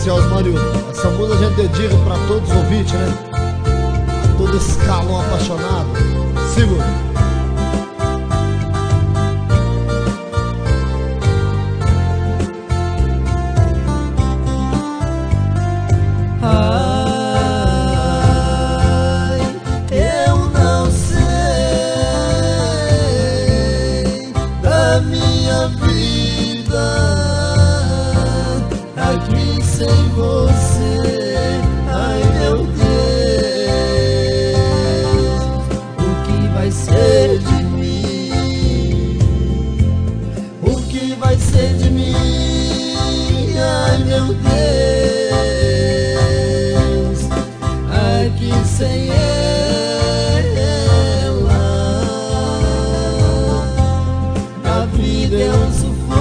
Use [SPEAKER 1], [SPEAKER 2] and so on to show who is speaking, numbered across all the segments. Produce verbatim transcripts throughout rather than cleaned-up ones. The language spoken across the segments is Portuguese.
[SPEAKER 1] assim, Osmarildo, essa música a gente dedica pra todos os ouvintes, né? A todo esse calão apaixonado. Segura.
[SPEAKER 2] Ai, eu não sei da minha vida aqui sem você. Ai, meu Deus, o que vai ser de mim? O que vai ser de mim? Ai, meu Deus, aqui sem ela a vida é um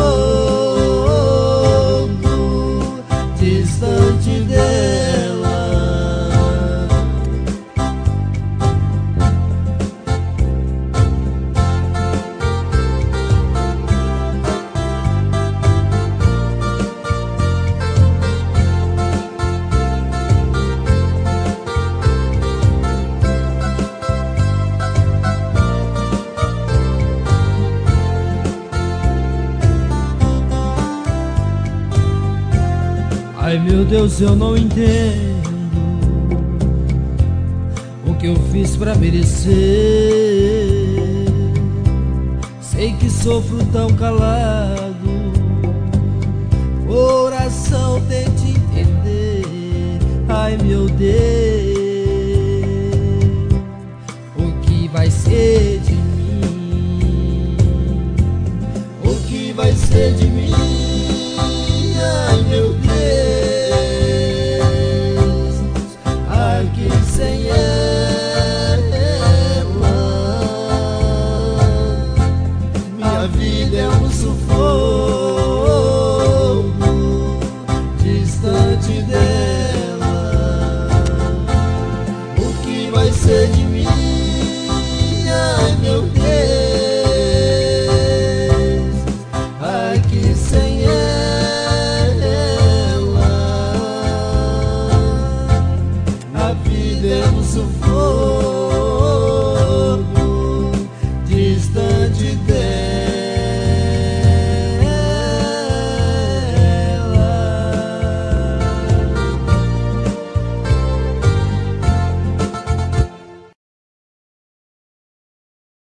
[SPEAKER 2] sufoco distante dela. Ai, meu Deus, eu não entendo o que eu fiz pra merecer. Sei que sofro tão calado, coração tente entender. Ai, meu Deus, o que vai ser de mim? O que vai ser de mim? Ai, meu Deus, aqui sem ela minha vida é um sufoco distante dela. O que vai ser de mim? Ai, meu Deus, aqui sem ela a vida é um sufoco distante dela.